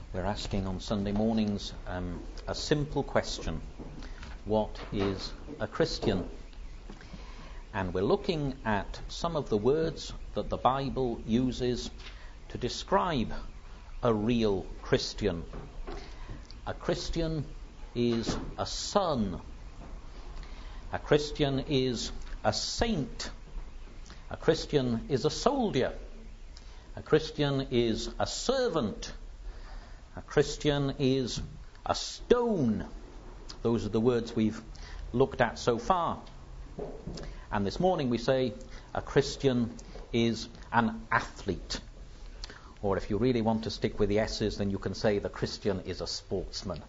We're asking on Sunday mornings a simple question: what is a Christian? And we're looking at some of the words that the Bible uses to describe a real Christian. A Christian is a son. A Christian is a saint. A Christian is a soldier. A Christian is a servant. A Christian is a stone. Those are the words we've looked at so far. And this morning we say a Christian is an athlete. Or if you really want to stick with the S's, then you can say the Christian is a sportsman.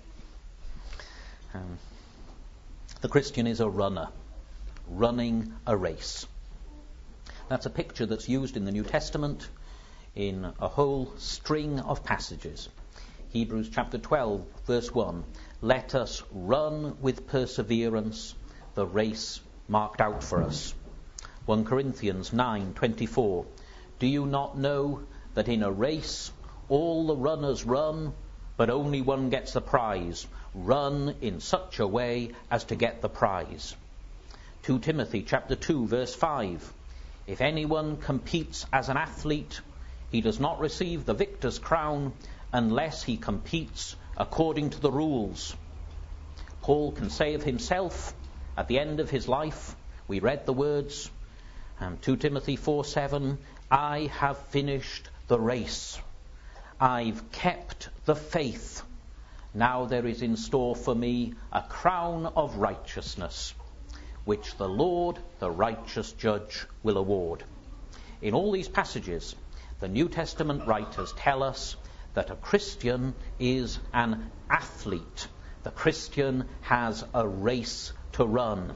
The Christian is a runner, running a race. That's a picture that's used in the New Testament in a whole string of passages. Hebrews chapter 12, verse 1. Let us run with perseverance the race marked out for us. 1 Corinthians 9:24. Do you not know that in a race all the runners run, but only one gets the prize? Run in such a way as to get the prize. 2 Timothy chapter 2, verse 5. If anyone competes as an athlete, he does not receive the victor's crown unless he competes according to the rules. Paul can say of himself at the end of his life, we read the words, 2 Timothy 4:7, I have finished the race. I've kept the faith. Now there is in store for me a crown of righteousness, which the Lord, the righteous judge, will award. In all these passages, the New Testament writers tell us that a Christian is an athlete. The Christian has a race to run.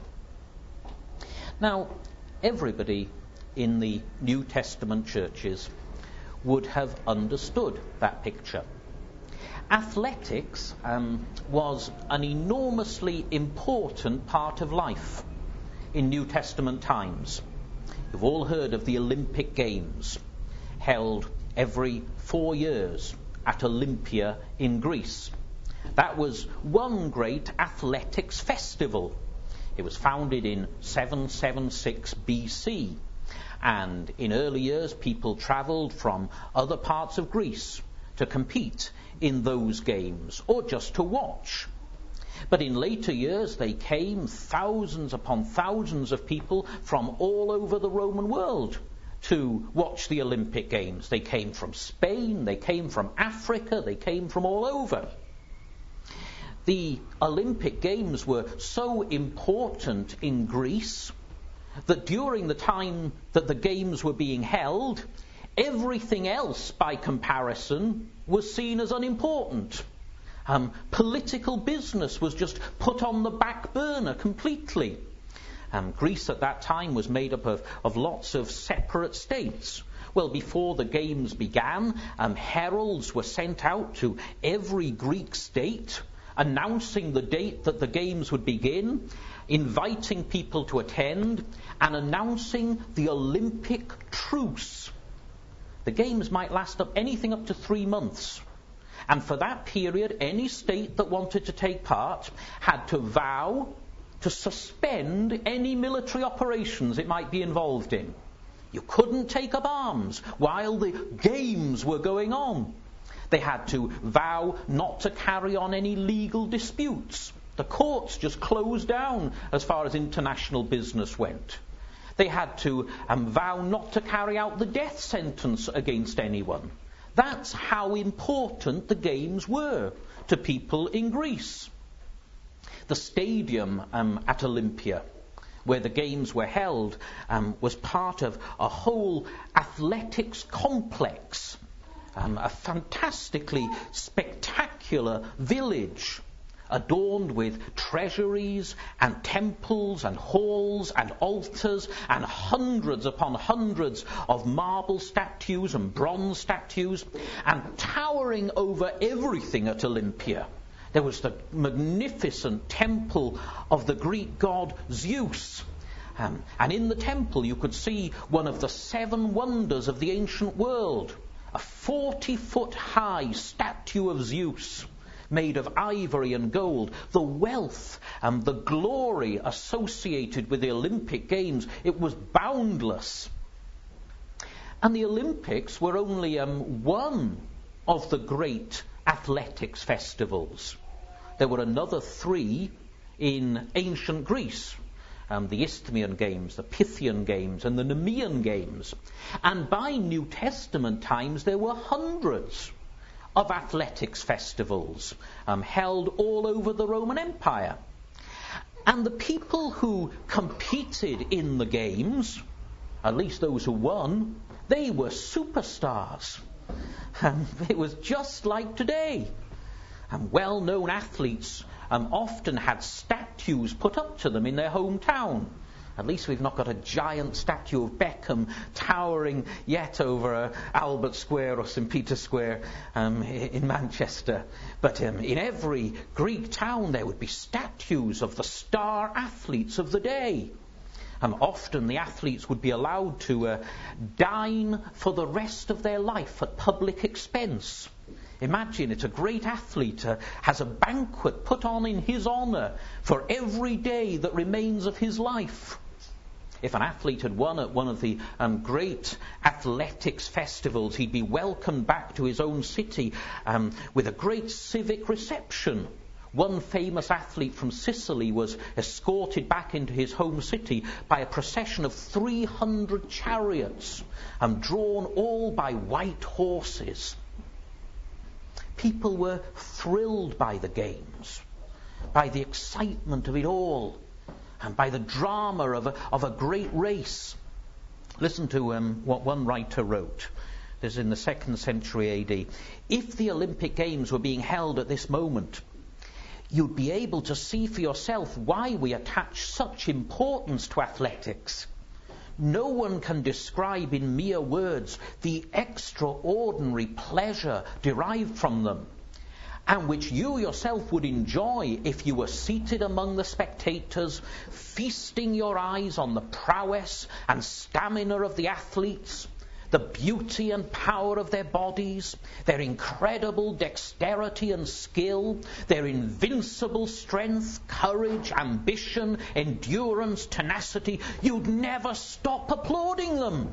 Now, everybody in the New Testament churches would have understood that picture. Athletics was an enormously important part of life in New Testament times. You've all heard of the Olympic Games, held every 4 years at Olympia in Greece. That was one great athletics festival. It was founded in 776 BC. And in early years, people travelled from other parts of Greece to compete in those games, or just to watch. But in later years, they came, thousands upon thousands of people from all over the Roman world to watch the Olympic Games. They came from Spain, they came from Africa, they came from all over. The Olympic Games were so important in Greece that during the time that the Games were being held, everything else by comparison was seen as unimportant. Political business was just put on the back burner completely. Greece at that time was made up of lots of separate states. Well, before the Games began, heralds were sent out to every Greek state, announcing the date that the Games would begin, inviting people to attend, and announcing the Olympic truce. The Games might last anything up to 3 months. And for that period, any state that wanted to take part had to vow to suspend any military operations it might be involved in. You couldn't take up arms while the Games were going on. They had to vow not to carry on any legal disputes. The courts just closed down as far as international business went. They had to vow not to carry out the death sentence against anyone. That's how important the Games were to people in Greece. The stadium at Olympia, where the Games were held, was part of a whole athletics complex, a fantastically spectacular village, adorned with treasuries and temples and halls and altars and hundreds upon hundreds of marble statues and bronze statues. And towering over everything at Olympia, there was the magnificent temple of the Greek god Zeus. And in the temple you could see one of the 7 wonders of the ancient world, a 40-foot high statue of Zeus made of ivory and gold. The wealth and the glory associated with the Olympic Games, it was boundless. And the Olympics were only one of the great athletics festivals. There were another 3 in ancient Greece. The Isthmian Games, the Pythian Games, and the Nemean Games. And by New Testament times, there were hundreds of athletics festivals held all over the Roman Empire. And the people who competed in the games, at least those who won, they were superstars. It was just like today. Well-known athletes often had statues put up to them in their hometown. At least we've not got a giant statue of Beckham towering yet over Albert Square or St. Peter's Square in Manchester. But in every Greek town there would be statues of the star athletes of the day. Often the athletes would be allowed to dine for the rest of their life at public expense. Imagine it's a great athlete has a banquet put on in his honour for every day that remains of his life. If an athlete had won at one of the great athletics festivals, he'd be welcomed back to his own city with a great civic reception. One famous athlete from Sicily was escorted back into his home city by a procession of 300 chariots, drawn all by white horses. People were thrilled by the games, by the excitement of it all, and by the drama of a great race. Listen to what one writer wrote. This is in the 2nd century AD. If the Olympic Games were being held at this moment, you'd be able to see for yourself why we attach such importance to athletics. No one can describe in mere words the extraordinary pleasure derived from them, and which you yourself would enjoy if you were seated among the spectators, feasting your eyes on the prowess and stamina of the athletes, the beauty and power of their bodies, their incredible dexterity and skill, their invincible strength, courage, ambition, endurance, tenacity. You'd never stop applauding them.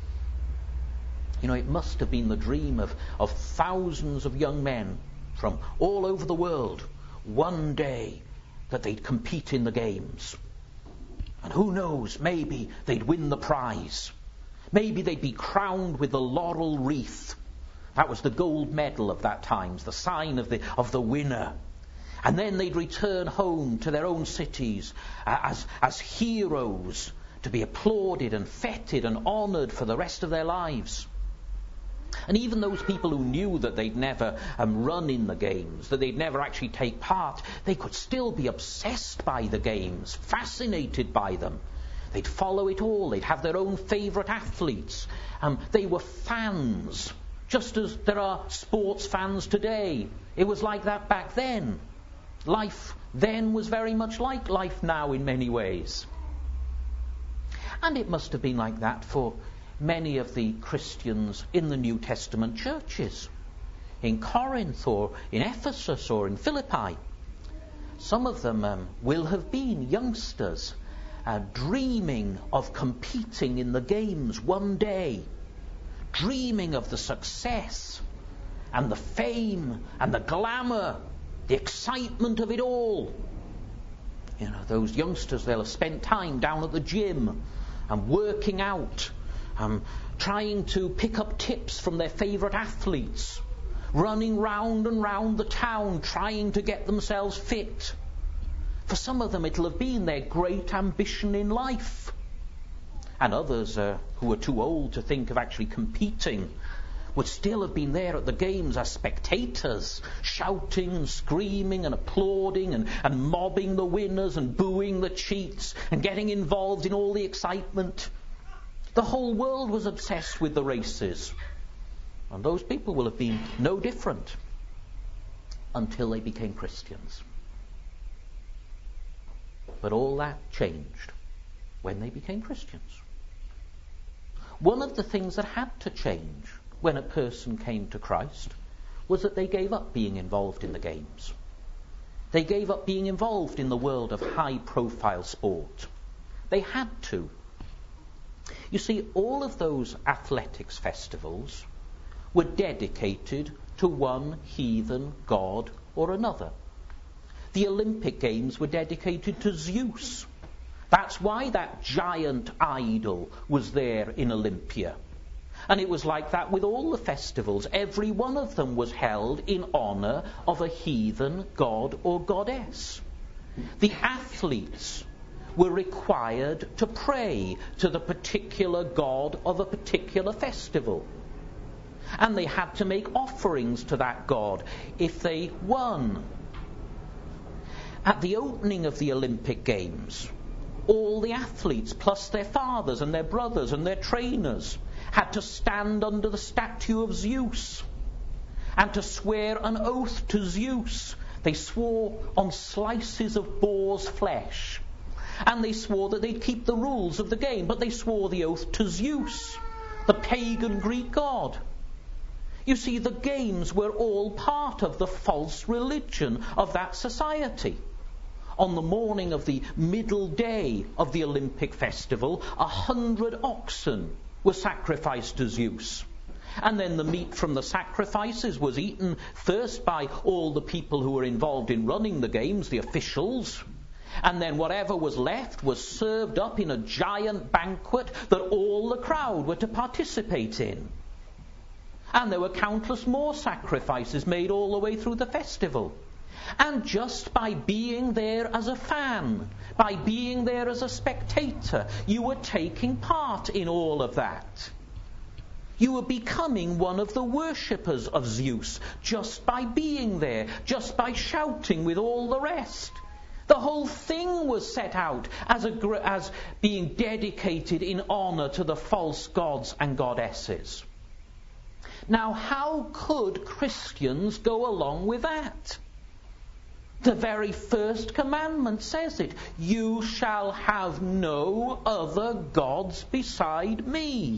You know, it must have been the dream of thousands of young men from all over the world one day that they'd compete in the games. And who knows, maybe they'd win the prize. Maybe they'd be crowned with the laurel wreath. That was the gold medal of that time, the sign of the winner. And then they'd return home to their own cities as heroes, to be applauded and feted and honoured for the rest of their lives. And even those people who knew that they'd never run in the games, that they'd never actually take part, they could still be obsessed by the games, fascinated by them. They'd follow it all. They'd have their own favourite athletes. They were fans, just as there are sports fans today. It was like that back then. Life then was very much like life now in many ways. And it must have been like that for many of the Christians in the New Testament churches, in Corinth or in Ephesus or in Philippi. Some of them will have been youngsters dreaming of competing in the games one day, dreaming of the success and the fame and the glamour, the excitement of it all. You know, those youngsters, they'll have spent time down at the gym and working out, trying to pick up tips from their favourite athletes, running round and round the town trying to get themselves fit. For some of them it'll have been their great ambition in life. And others who are too old to think of actually competing would still have been there at the games as spectators, shouting and screaming and applauding and mobbing the winners and booing the cheats and getting involved in all the excitement. The whole world was obsessed with the races. And those people will have been no different until they became Christians. But all that changed when they became Christians. One of the things that had to change when a person came to Christ was that they gave up being involved in the games. They gave up being involved in the world of high-profile sport. They had to. You see, all of those athletics festivals were dedicated to one heathen god or another. The Olympic Games were dedicated to Zeus. That's why that giant idol was there in Olympia. And it was like that with all the festivals. Every one of them was held in honour of a heathen god or goddess. The athletes were required to pray to the particular god of a particular festival. And they had to make offerings to that god if they won. At the opening of the Olympic Games, all the athletes, plus their fathers and their brothers and their trainers, had to stand under the statue of Zeus and to swear an oath to Zeus. They swore on slices of boar's flesh, and they swore that they'd keep the rules of the game, but they swore the oath to Zeus, the pagan Greek god. You see, the games were all part of the false religion of that society. On the morning of the middle day of the Olympic festival, 100 oxen were sacrificed to Zeus. And then the meat from the sacrifices was eaten first by all the people who were involved in running the games, the officials. And then whatever was left was served up in a giant banquet that all the crowd were to participate in. And there were countless more sacrifices made all the way through the festival. And just by being there as a fan, by being there as a spectator, you were taking part in all of that. You were becoming one of the worshippers of Zeus just by being there, just by shouting with all the rest. The whole thing was set out as being dedicated in honour to the false gods and goddesses. Now, how could Christians go along with that? The very first commandment says it. You shall have no other gods beside me.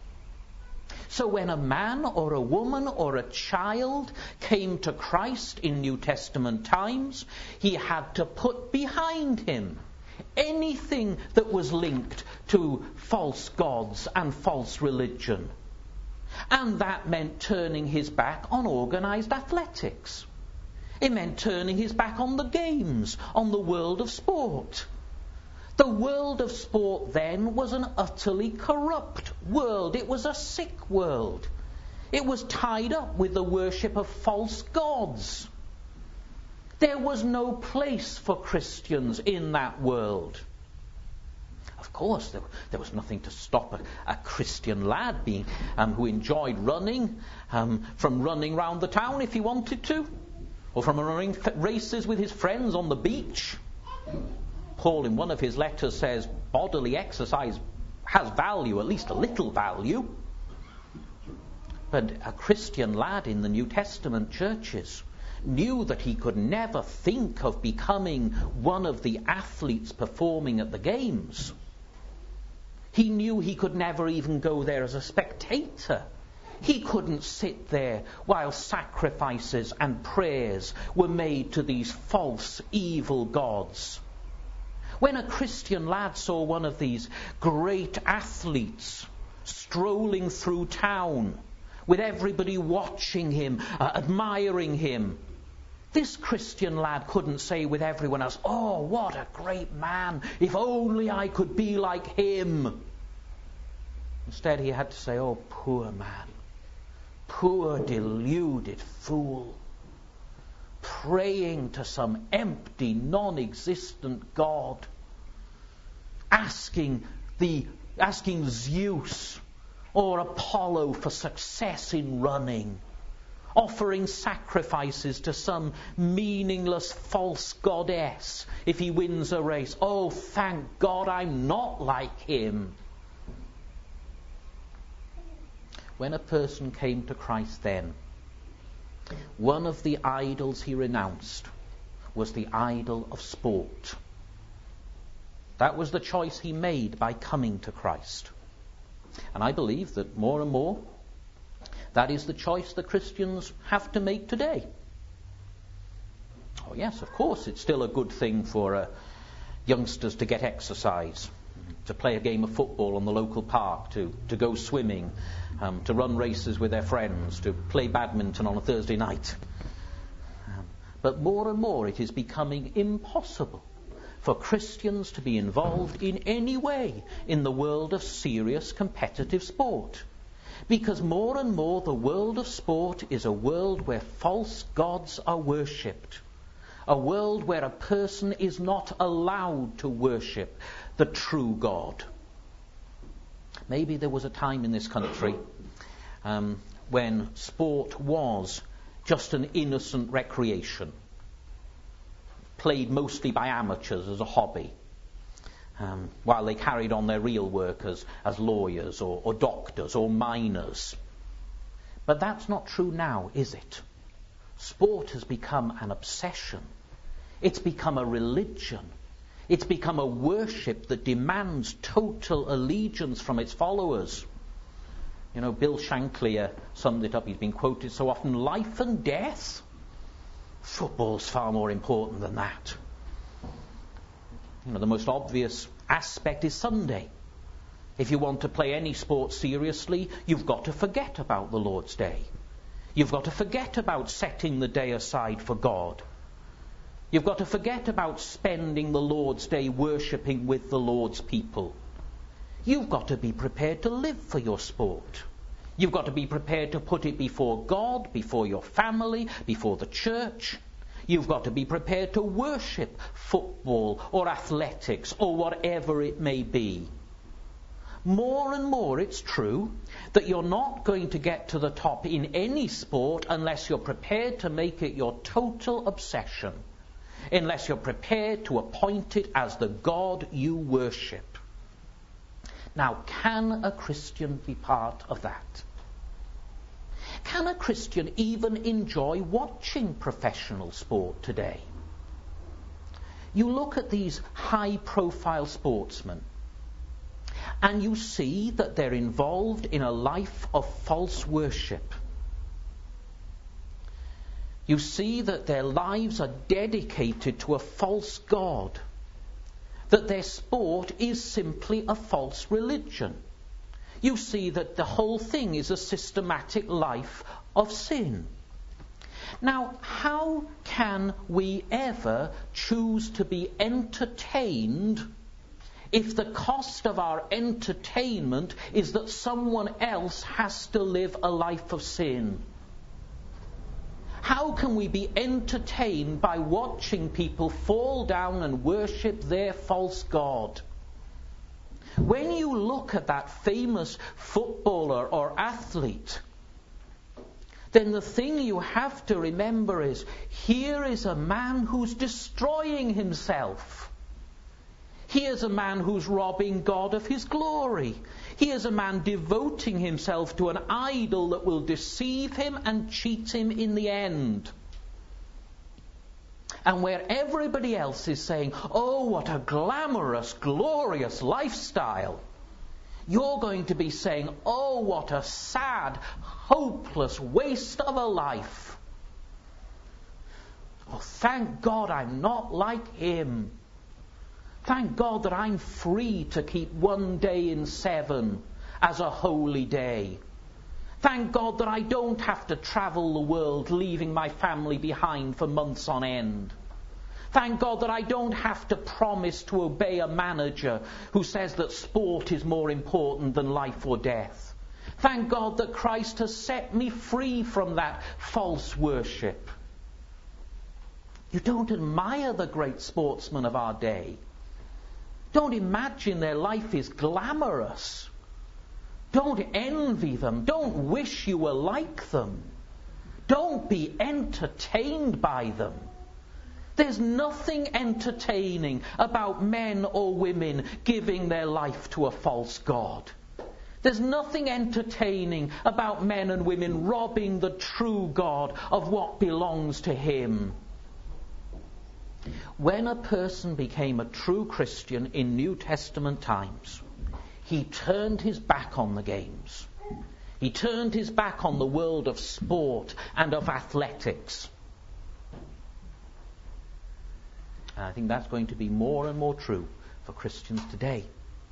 So when a man or a woman or a child came to Christ in New Testament times, he had to put behind him anything that was linked to false gods and false religion. And that meant turning his back on organised athletics. It meant turning his back on the games, on the world of sport. The world of sport then was an utterly corrupt world. It was a sick world. It was tied up with the worship of false gods. There was no place for Christians in that world. Of course, there was nothing to stop a Christian lad who enjoyed running from running round the town if he wanted to, or from running races with his friends on the beach. Paul, in one of his letters, says bodily exercise has value, at least a little value. But a Christian lad in the New Testament churches knew that he could never think of becoming one of the athletes performing at the games. He knew he could never even go there as a spectator. He couldn't sit there while sacrifices and prayers were made to these false, evil gods. When a Christian lad saw one of these great athletes strolling through town with everybody watching him, admiring him, this Christian lad couldn't say with everyone else, "Oh, what a great man, if only I could be like him." Instead, he had to say, "Oh, poor man, poor deluded fool, praying to some empty, non-existent God, asking Zeus or Apollo for success in running, offering sacrifices to some meaningless false goddess if he wins a race. Oh, thank God I'm not like him." When a person came to Christ then, one of the idols he renounced was the idol of sport. That was the choice he made by coming to Christ. And I believe that more and more That is the choice that Christians have to make today. Oh yes, of course, it's still a good thing for youngsters to get exercise, to play a game of football on the local park, to go swimming, to run races with their friends, to play badminton on a Thursday night. But more and more it is becoming impossible for Christians to be involved in any way in the world of serious competitive sport. Because more and more the world of sport is a world where false gods are worshipped. A world where a person is not allowed to worship the true God. Maybe there was a time in this country when sport was just an innocent recreation, played mostly by amateurs as a hobby, while they carried on their real work as lawyers or doctors or miners. But that's not true now, is it? Sport has become an obsession. It's become a religion. It's become a worship that demands total allegiance from its followers. You know, Bill Shankly summed it up. He's been quoted so often. Life and death? Football's far more important than that. You know, the most obvious aspect is Sunday. If you want to play any sport seriously, you've got to forget about the Lord's Day. You've got to forget about setting the day aside for God. You've got to forget about spending the Lord's Day worshipping with the Lord's people. You've got to be prepared to live for your sport. You've got to be prepared to put it before God, before your family, before the church. You've got to be prepared to worship football or athletics or whatever it may be. More and more it's true that you're not going to get to the top in any sport unless you're prepared to make it your total obsession, unless you're prepared to appoint it as the God you worship. Now, can a Christian be part of that? Can a Christian even enjoy watching professional sport today? You look at these high-profile sportsmen, and you see that they're involved in a life of false worship. You see that their lives are dedicated to a false god, that their sport is simply a false religion. You see that the whole thing is a systematic life of sin. Now, how can we ever choose to be entertained if the cost of our entertainment is that someone else has to live a life of sin? How can we be entertained by watching people fall down and worship their false god? When you look at that famous footballer or athlete, then the thing you have to remember is, here is a man who's destroying himself. He is a man who's robbing God of his glory. He is a man devoting himself to an idol that will deceive him and cheat him in the end. And where everybody else is saying, oh, what a glamorous, glorious lifestyle, you're going to be saying, oh, what a sad, hopeless waste of a life. Oh, thank God I'm not like him. Thank God that I'm free to keep one day in 7 as a holy day. Thank God that I don't have to travel the world leaving my family behind for months on end. Thank God that I don't have to promise to obey a manager who says that sport is more important than life or death. Thank God that Christ has set me free from that false worship. You don't admire the great sportsmen of our day. Don't imagine their life is glamorous. Don't envy them. Don't wish you were like them. Don't be entertained by them. There's nothing entertaining about men or women giving their life to a false god. There's nothing entertaining about men and women robbing the true God of what belongs to him. When a person became a true Christian in New Testament times, he turned his back on the games. He turned his back on the world of sport and of athletics. And I think that's going to be more and more true for Christians today.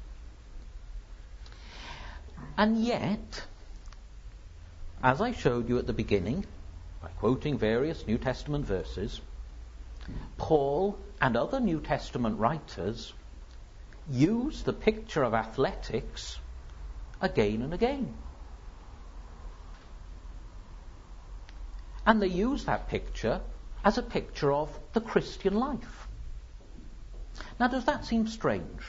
And yet, as I showed you at the beginning, by quoting various New Testament verses, Paul and other New Testament writers use the picture of athletics again and again. And they use that picture as a picture of the Christian life. Now, does that seem strange?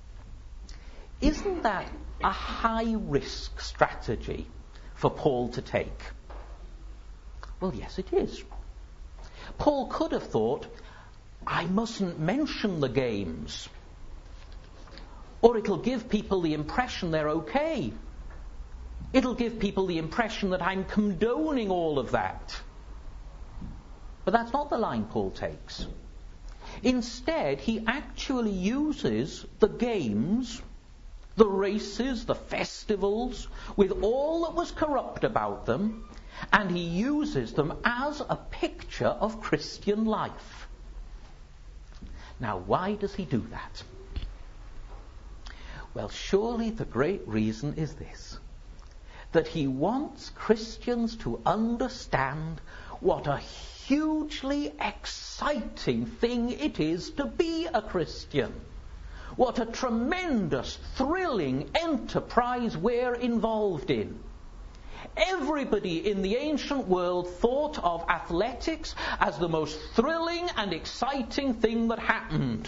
Isn't that a high-risk strategy for Paul to take? Well, yes, it is. Paul could have thought, I mustn't mention the games, or it'll give people the impression they're okay. It'll give people the impression that I'm condoning all of that. But that's not the line Paul takes. Instead, he actually uses the games, the races, the festivals, with all that was corrupt about them, and he uses them as a picture of Christian life. Now, why does he do that? Well, surely the great reason is this, that he wants Christians to understand what a hugely exciting thing it is to be a Christian. What a tremendous, thrilling enterprise we're involved in. Everybody in the ancient world thought of athletics as the most thrilling and exciting thing that happened.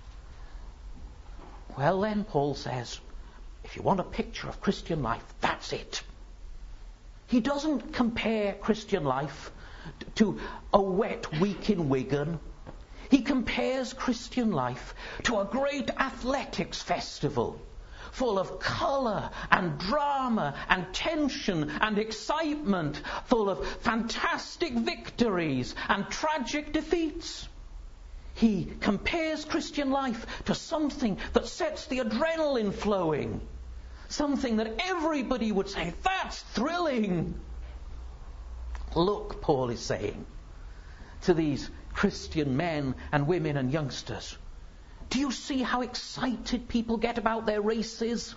Well then, Paul says, if you want a picture of Christian life, that's it. He doesn't compare Christian life to a wet week in Wigan. He compares Christian life to a great athletics festival full of colour and drama and tension and excitement, full of fantastic victories and tragic defeats. He compares Christian life to something that sets the adrenaline flowing, something that everybody would say, that's thrilling. Look, Paul is saying to these Christian men and women and youngsters, do you see how excited people get about their races?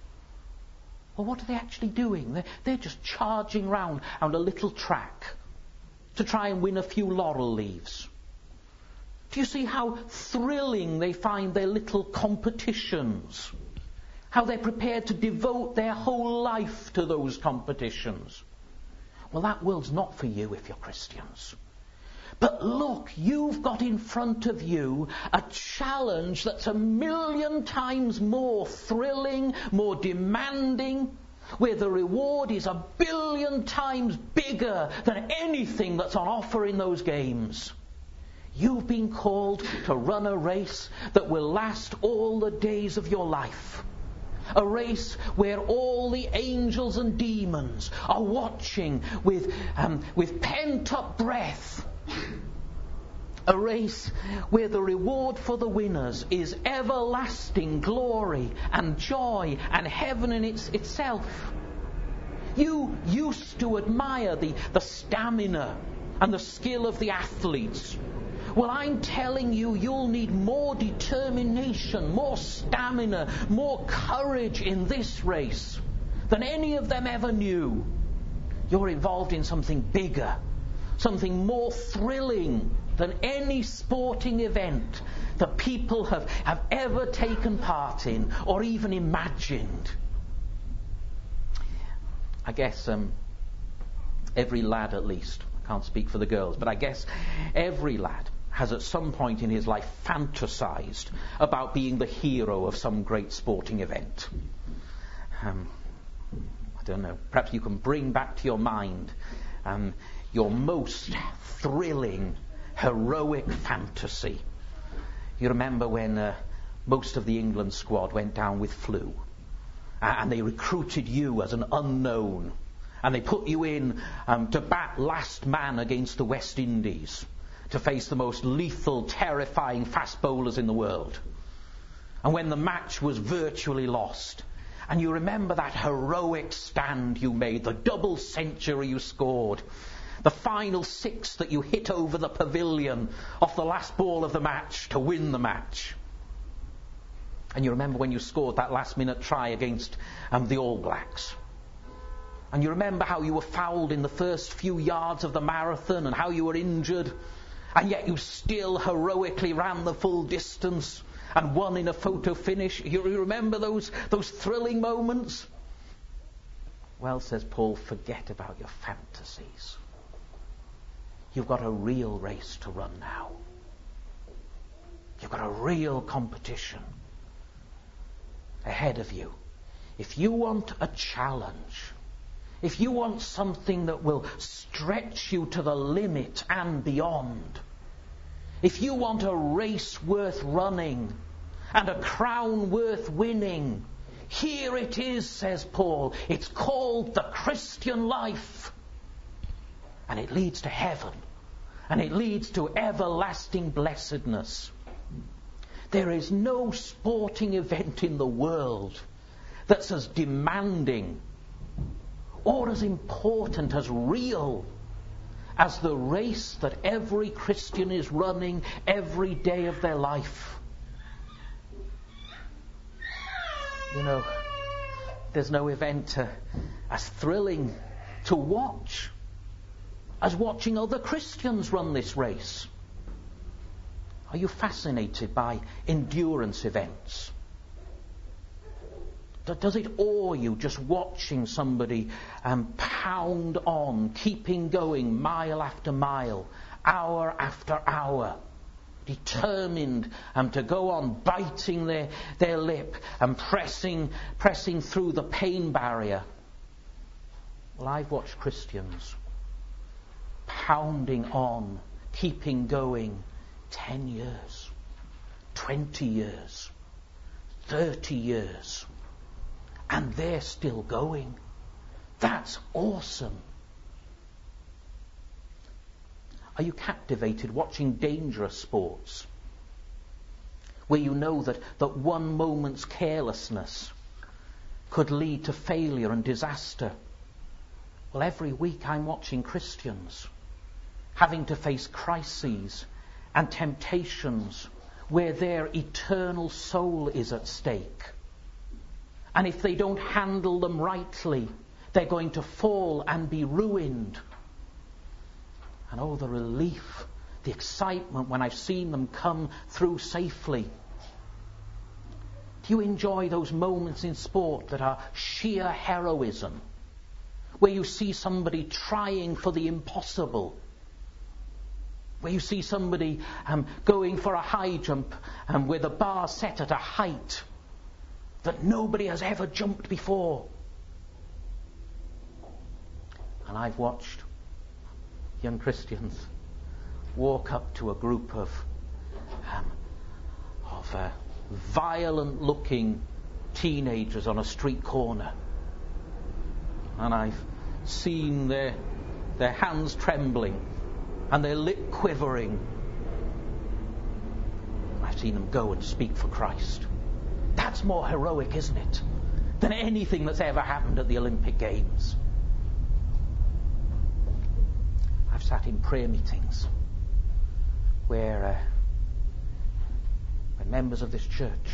Well, what are they actually doing? They're just charging round on a little track to try and win a few laurel leaves. Do you see how thrilling they find their little competitions? How they're prepared to devote their whole life to those competitions? Well, that world's not for you if you're Christians. But look, you've got in front of you a challenge that's 1,000,000 times more thrilling, more demanding, where the reward is 1,000,000,000 times bigger than anything that's on offer in those games. You've been called to run a race that will last all the days of your life. A race where all the angels and demons are watching with pent-up breath. A race where the reward for the winners is everlasting glory and joy and heaven in itself. You used to admire the stamina and the skill of the athletes. Well, I'm telling you, you'll need more determination, more stamina, more courage in this race than any of them ever knew. You're involved in something bigger, something more thrilling than any sporting event that people have ever taken part in or even imagined. I guess every lad, at least, I can't speak for the girls, but I guess every lad has at some point in his life fantasized about being the hero of some great sporting event. I don't know, perhaps you can bring back to your mind your most thrilling, heroic fantasy. You remember when most of the England squad went down with flu, and they recruited you as an unknown, and they put you in to bat last man against the West Indies, to face the most lethal, terrifying fast bowlers in the world. And when the match was virtually lost, And you remember that heroic stand you made, the double century you scored, the final 6 that you hit over the pavilion off the last ball of the match to win the match. And you remember when you scored that last-minute try against the All Blacks. And you remember how you were fouled in the first few yards of the marathon and how you were injured, and yet you still heroically ran the full distance and won in a photo finish. You remember those thrilling moments? Well, says Paul, forget about your fantasies. You've got a real race to run now. You've got a real competition ahead of you. If you want a challenge, if you want something that will stretch you to the limit and beyond, if you want a race worth running and a crown worth winning, here it is, says Paul. It's called the Christian life. And it leads to heaven. And it leads to everlasting blessedness. There is no sporting event in the world that's as demanding or as important, as real, as the race that every Christian is running every day of their life. You know, there's no event as thrilling to watch as watching other Christians run this race. Are you fascinated by endurance events? Does it awe you just watching somebody pound on, keeping going mile after mile, hour after hour, determined to go on biting their lip and pressing through the pain barrier? Well, I've watched Christians pounding on, keeping going 10 years, 20 years, 30 years. And they're still going. That's awesome. Are you captivated watching dangerous sports where you know that one moment's carelessness could lead to failure and disaster? Well, every week I'm watching Christians having to face crises and temptations where their eternal soul is at stake. And if they don't handle them rightly, they're going to fall and be ruined. And oh, the relief, the excitement when I've seen them come through safely. Do you enjoy those moments in sport that are sheer heroism, where you see somebody trying for the impossible, where you see somebody going for a high jump with a bar set at a height that nobody has ever jumped before? And I've watched young Christians walk up to a group of violent-looking teenagers on a street corner, and I've seen their hands trembling and their lip quivering. I've seen them go and speak for Christ. That's more heroic, isn't it, than anything that's ever happened at the Olympic Games. I've sat in prayer meetings where members of this church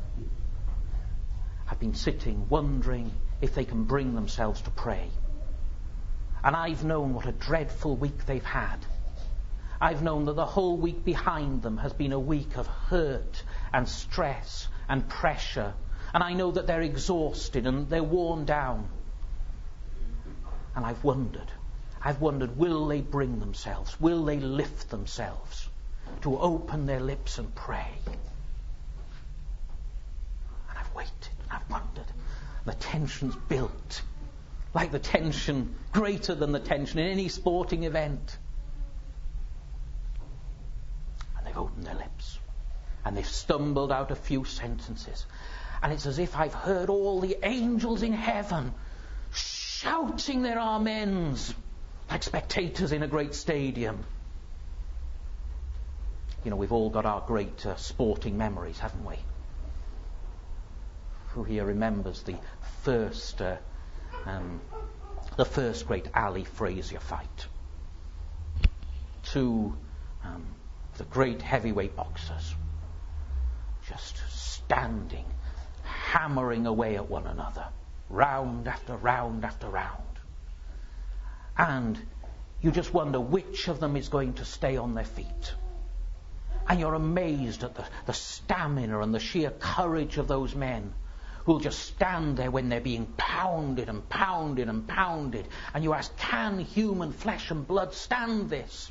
have been sitting wondering if they can bring themselves to pray. And I've known what a dreadful week they've had. I've known that the whole week behind them has been a week of hurt and stress and pressure, and I know that they're exhausted and they're worn down. And I've wondered, will they bring themselves, will they lift themselves to open their lips and pray? And I've waited, and I've wondered. The tension's built, like the tension, greater than the tension in any sporting event. And they've opened their lips. And they've stumbled out a few sentences. And it's as if I've heard all the angels in heaven shouting their amens like spectators in a great stadium. You know, we've all got our great sporting memories, haven't we? who here remembers the first great Ali Frazier fight? Two the great heavyweight boxers just standing, hammering away at one another, round after round after round. And you just wonder which of them is going to stay on their feet. And you're amazed at the stamina and the sheer courage of those men who'll just stand there when they're being pounded and pounded and pounded. And you ask, can human flesh and blood stand this?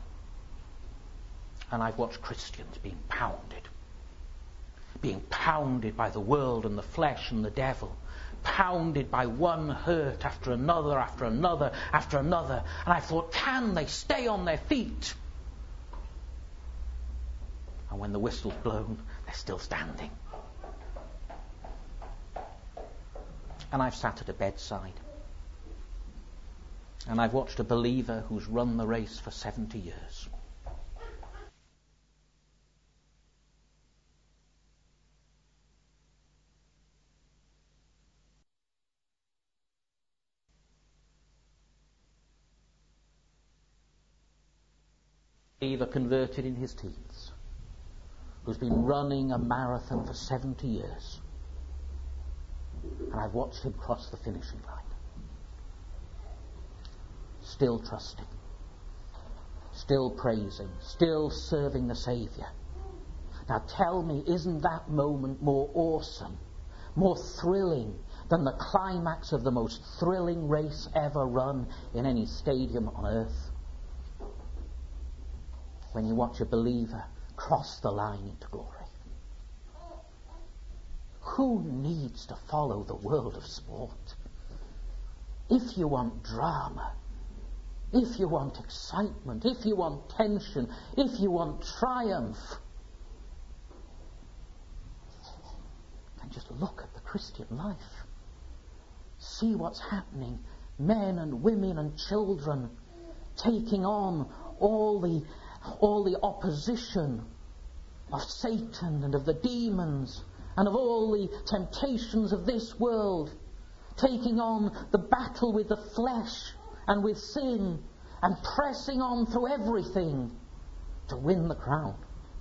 And I've watched Christians being pounded by the world and the flesh and the devil, pounded by one hurt after another, after another, after another. And I thought, can they stay on their feet? And when the whistle's blown, they're still standing. And I've sat at a bedside, and I've watched a believer who's run the race for 70 years. Believer converted in his teens, who's been running a marathon for 70 years. And I've watched him cross the finishing line. Still trusting, still praising, still serving the Saviour. Now tell me, isn't that moment more awesome, more thrilling than the climax of the most thrilling race ever run in any stadium on earth? When you watch a believer cross the line into glory. Who needs to follow the world of sport? If you want drama, if you want excitement, if you want tension, if you want triumph, then just look at the Christian life. See what's happening. Men and women and children taking on all the opposition of Satan and of the demons and of all the temptations of this world, taking on the battle with the flesh and with sin, and pressing on through everything to win the crown.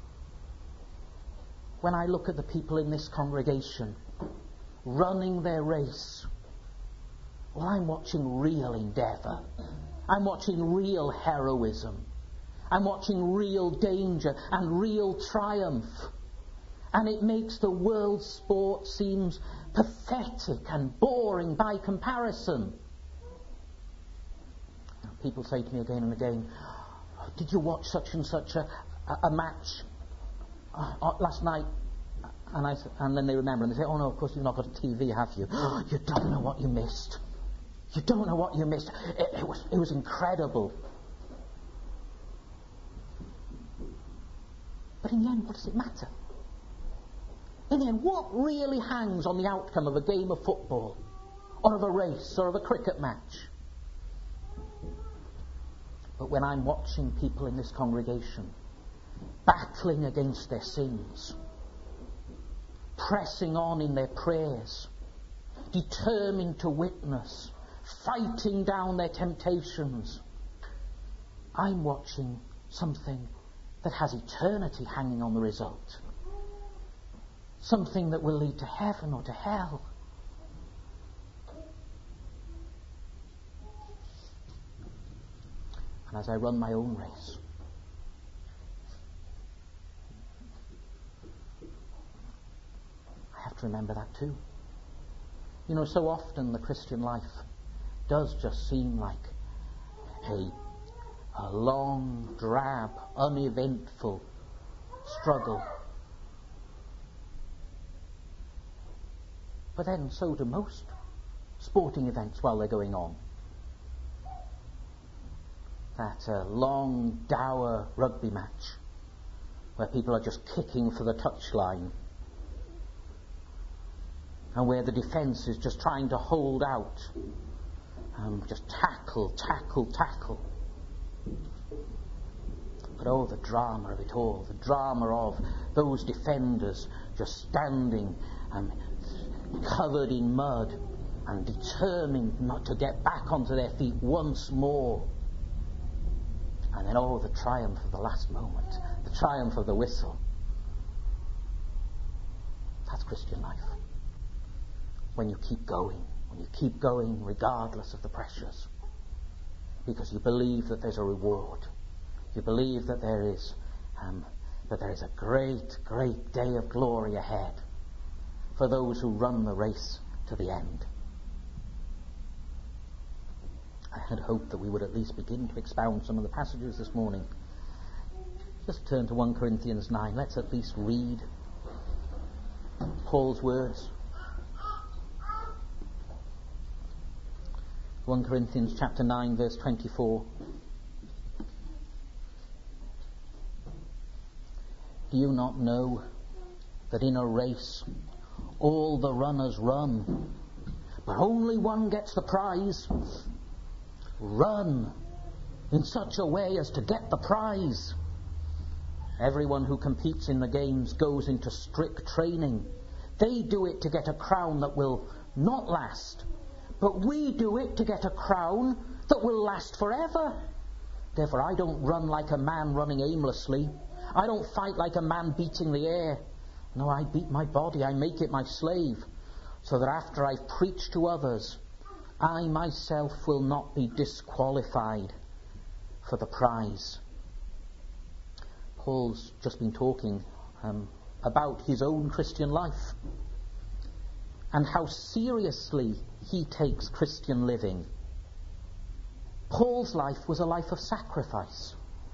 When I look at the people in this congregation running their race, well, I'm watching real endeavour. I'm watching real heroism. I'm watching real danger and real triumph. And it makes the world's sport seems pathetic and boring by comparison. Now, people say to me again and again, oh, did you watch such and such a match last night? And then they remember and they say, oh no, of course you've not got a TV, have you? You don't know what you missed. You don't know what you missed. It was incredible. But in the end, what does it matter? In the end, what really hangs on the outcome of a game of football, or of a race, or of a cricket match? But when I'm watching people in this congregation battling against their sins, pressing on in their prayers, determined to witness, fighting down their temptations, I'm watching something that has eternity hanging on the result. Something that will lead to heaven or to hell. And as I run my own race, I have to remember that too. You know, so often the Christian life does just seem like a long, drab, uneventful struggle. But then so do most sporting events while they're going on. That long, dour rugby match where people are just kicking for the touchline and where the defence is just trying to hold out, just tackle. But oh, the drama of it all, the drama of those defenders just standing covered in mud and determined not to get back onto their feet once more. And then, the triumph of the last moment, the triumph of the whistle. That's Christian life. When you keep going regardless of the pressures, because you believe that there's a reward. You believe that there is a great, great day of glory ahead for those who run the race to the end. I had hoped that we would at least begin to expound some of the passages this morning. Just turn to 1 Corinthians 9. Let's at least read Paul's words. 1 Corinthians chapter 9, verse 24. Do you not know that in a race all the runners run, but only one gets the prize? Run in such a way as to get the prize. Everyone who competes in the games goes into strict training. They do it to get a crown that will not last, but we do it to get a crown that will last forever. Therefore, I don't run like a man running aimlessly. I don't fight like a man beating the air. No, I beat my body. I make it my slave, so that after I've preached to others, I myself will not be disqualified for the prize. Paul's just been talking about his own Christian life and how seriously he takes Christian living. Paul's life was a life of sacrifice.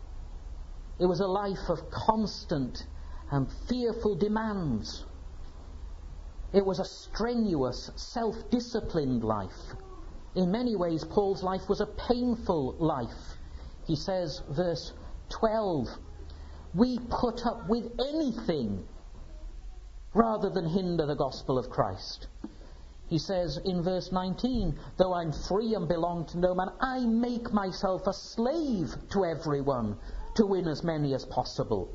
It was a life of constant and fearful demands. It was a strenuous, self-disciplined life. In many ways, Paul's life was a painful life. He says, verse 12, we put up with anything rather than hinder the gospel of Christ. He says in verse 19, though I'm free and belong to no man, I make myself a slave to everyone to win as many as possible.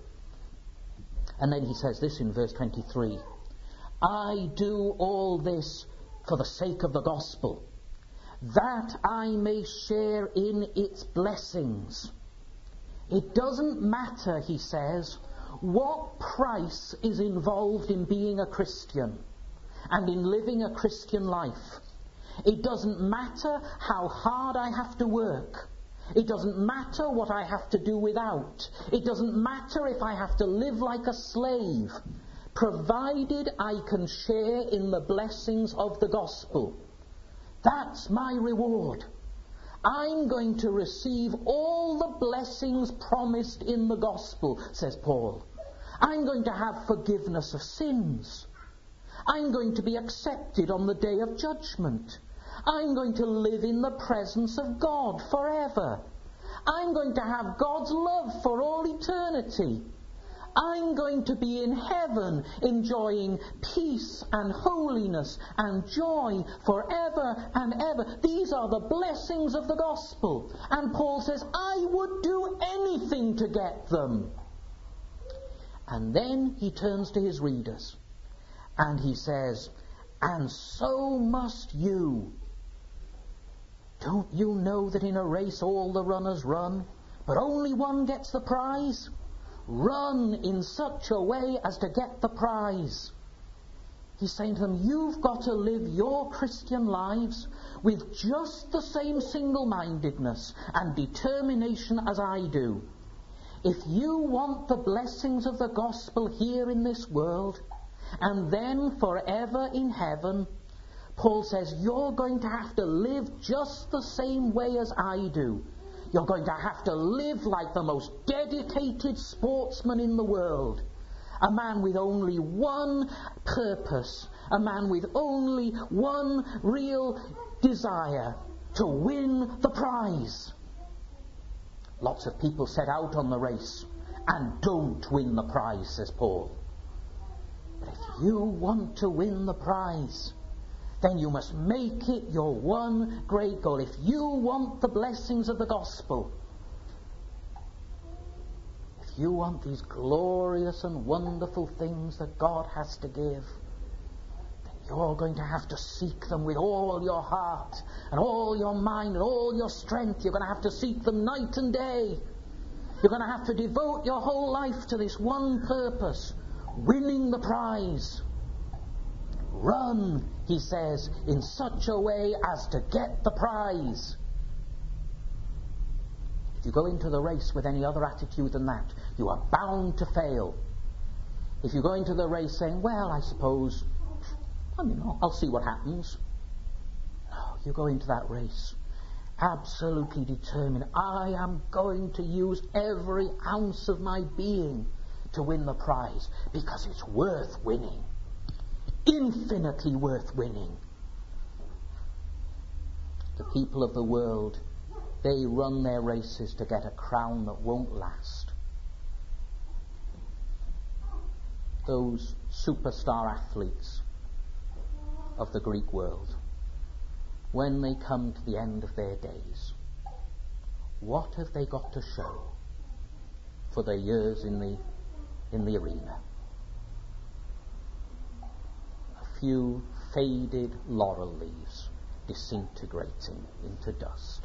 And then he says this in verse 23, I do all this for the sake of the gospel, that I may share in its blessings. It doesn't matter, he says, what price is involved in being a Christian and in living a Christian life. It doesn't matter how hard I have to work. It doesn't matter what I have to do without. It doesn't matter if I have to live like a slave, provided I can share in the blessings of the gospel. That's my reward. I'm going to receive all the blessings promised in the gospel, says Paul. I'm going to have forgiveness of sins. I'm going to be accepted on the day of judgment. I'm going to live in the presence of God forever. I'm going to have God's love for all eternity. I'm going to be in heaven enjoying peace and holiness and joy forever and ever. These are the blessings of the gospel. And Paul says, I would do anything to get them. And then he turns to his readers and he says, and so must you. Don't you know that in a race all the runners run, but only one gets the prize? Run in such a way as to get the prize. He's saying to them, you've got to live your Christian lives with just the same single-mindedness and determination as I do. If you want the blessings of the gospel here in this world, and then forever in heaven, Paul says, you're going to have to live just the same way as I do. You're going to have to live like the most dedicated sportsman in the world. A man with only one purpose. A man with only one real desire: to win the prize. Lots of people set out on the race and don't win the prize, says Paul. But if you want to win the prize, then you must make it your one great goal. If you want the blessings of the gospel, if you want these glorious and wonderful things that God has to give, then You're going to have to seek them with all your heart and all your mind and all your strength. You're going to have to seek them night and day. You're going to have to devote your whole life to this one purpose, winning the prize. Run, he says, in such a way as to get the prize. If you go into the race with any other attitude than that, you are bound to fail. If you go into the race saying, well, I suppose, I'll see what happens. No, you go into that race absolutely determined. I am going to use every ounce of my being to win the prize, because it's worth winning. Infinitely worth winning. The people of the world, they run their races to get a crown that won't last. Those superstar athletes of the Greek world, when they come to the end of their days, what have they got to show for their years in the arena? A few faded laurel leaves disintegrating into dust.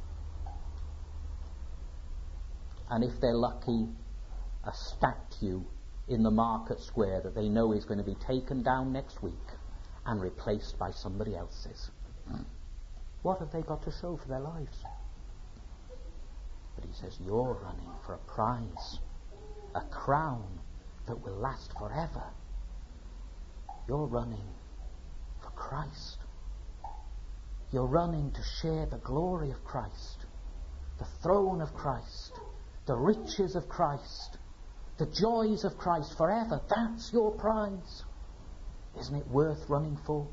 And if they're lucky, a statue in the market square that they know is going to be taken down next week and replaced by somebody else's. What have they got to show for their lives? But he says, you're running for a prize, a crown that will last forever. You're running for Christ. You're running to share the glory of Christ, the throne of Christ, the riches of Christ, the joys of Christ forever. That's your prize. Isn't it worth running for?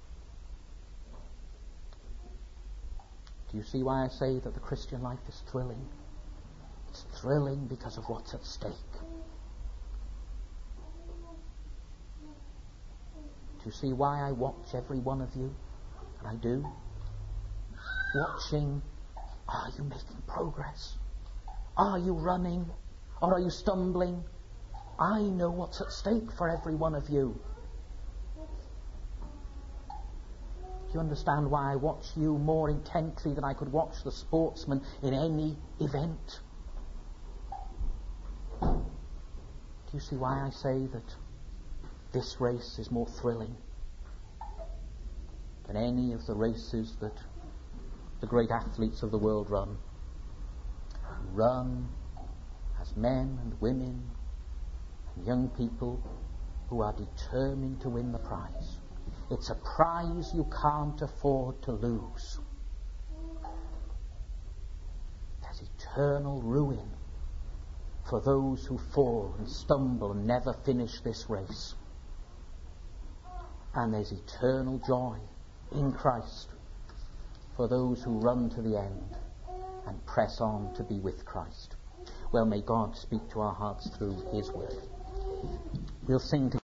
Do you see why I say that the Christian life is thrilling? It's thrilling because of what's at stake. Do you see why I watch every one of you? And I do. Watching, are you making progress? Are you running? Or are you stumbling? I know what's at stake for every one of you. Do you understand why I watch you more intently than I could watch the sportsman in any event? Do you see why I say that this race is more thrilling than any of the races that the great athletes of the world run? Run as men and women and young people who are determined to win the prize. It's a prize you can't afford to lose. There's eternal ruin for those who fall and stumble and never finish this race. And there's eternal joy in Christ for those who run to the end and press on to be with Christ. Well, may God speak to our hearts through his word. We'll sing together.